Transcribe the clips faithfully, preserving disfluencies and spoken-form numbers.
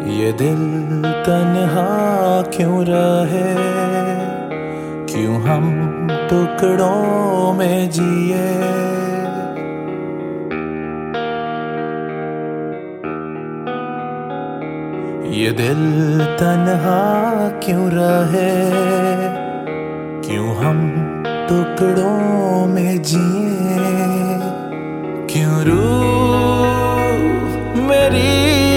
ये दिल तन्हा क्यों रहे, क्यों हम टुकड़ों में जिए। ये दिल तन्हा क्यों रहे, क्यों हम टुकड़ों में जिए। क्यों रूह मेरी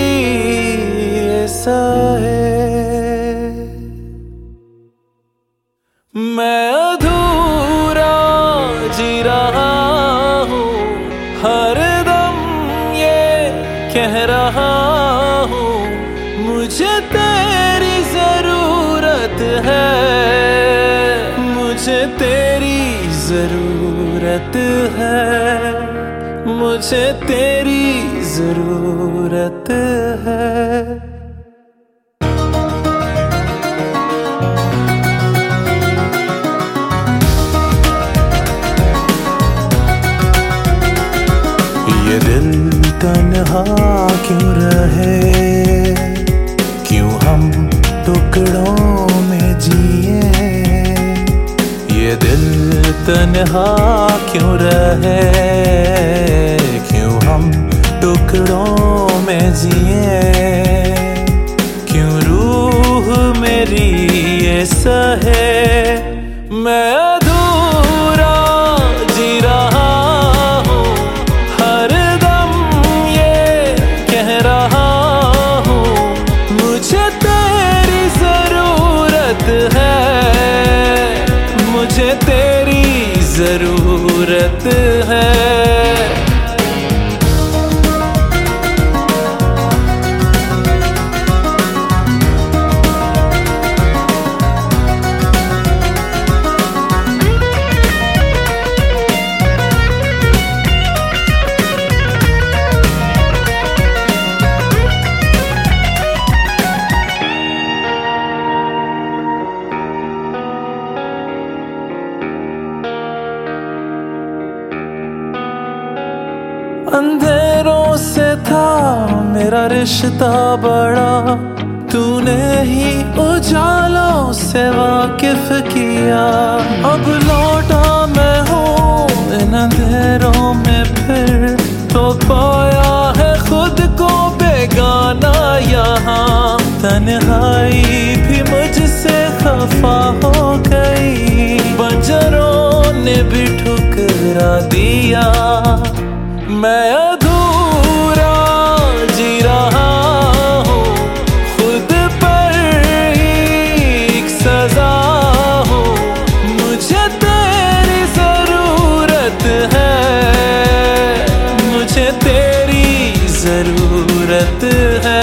ऐसा है, मैं अधूरा जी रहा हूँ, हर दम ये कह रहा हूँ, मुझे तेरी जरूरत है, मुझे तेरी जरूरत है, मुझे तेरी जरूरत है। ये दिल तन्हा क्यों रहे, क्यों हम टुकड़ों में जिए। ये दिल तन्हा क्यों रहे, क्यों हम टुकड़ों में जिए। क्यों रूह मेरी ऐसा है, मैं अधूरा जी रहा हूँ, हर दम ये कह रहा हूँ, मुझे तेरी जरूरत है, मुझे तेरी जरूरत है। अंधेरों से था मेरा रिश्ता बड़ा, तूने ही उजालों से वाकिफ किया। अब लौटा मैं हूँ इन अंधेरों में फिर, तो पाया है खुद को बेगाना यहाँ। तन्हाई भी मुझसे खफा हो गई, बंजरों ने भी ठुकरा दिया। मैं अधूरा जी रहा हूँ, खुद पर ही एक सजा हूँ, मुझे तेरी जरूरत है, मुझे तेरी जरूरत है।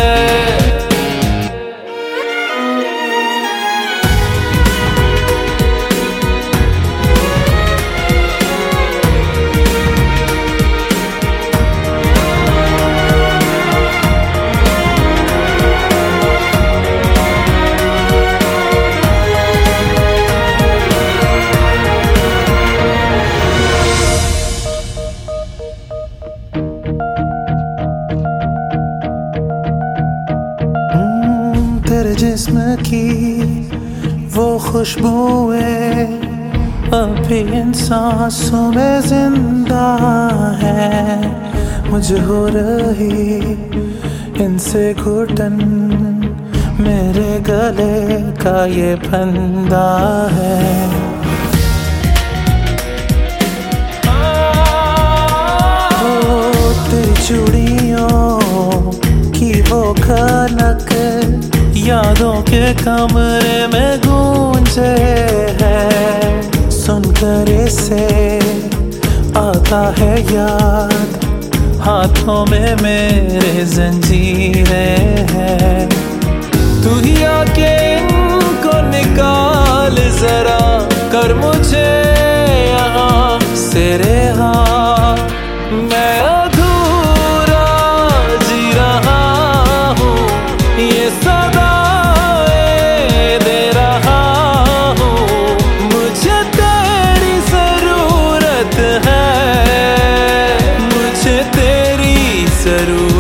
तेरे जिस्म की वो खुशबुएं अभी इन सांसों में जिंदा है। मुझे हो रही इनसे घुटन, मेरे गले का ये फंदा है। ओ तेरी चूड़ियों की वो खनक यादों के कमरे में गूंजे है। सुनकर इसे आता है याद, हाथों में मेरे जंजीरें हैं। तू ही आके इनको निकाल जरा, कर मुझे यहाँ से रिहा। मैं अधूरा जी रहा हूँ, ये सदा जरूर